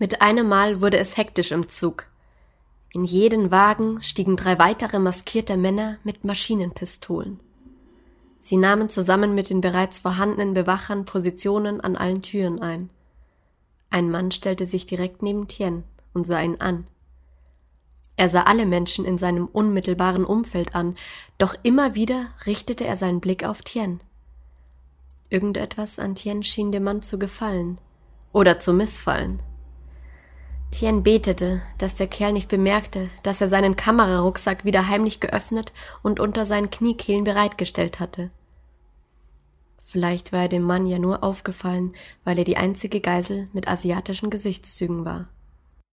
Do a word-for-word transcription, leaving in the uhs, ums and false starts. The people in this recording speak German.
Mit einem Mal wurde es hektisch im Zug. In jeden Wagen stiegen drei weitere maskierte Männer mit Maschinenpistolen. Sie nahmen zusammen mit den bereits vorhandenen Bewachern Positionen an allen Türen ein. Ein Mann stellte sich direkt neben Tien und sah ihn an. Er sah alle Menschen in seinem unmittelbaren Umfeld an, doch immer wieder richtete er seinen Blick auf Tien. Irgendetwas an Tien schien dem Mann zu gefallen oder zu missfallen. Tien betete, dass der Kerl nicht bemerkte, dass er seinen Kamerarucksack wieder heimlich geöffnet und unter seinen Kniekehlen bereitgestellt hatte. Vielleicht war er dem Mann ja nur aufgefallen, weil er die einzige Geisel mit asiatischen Gesichtszügen war.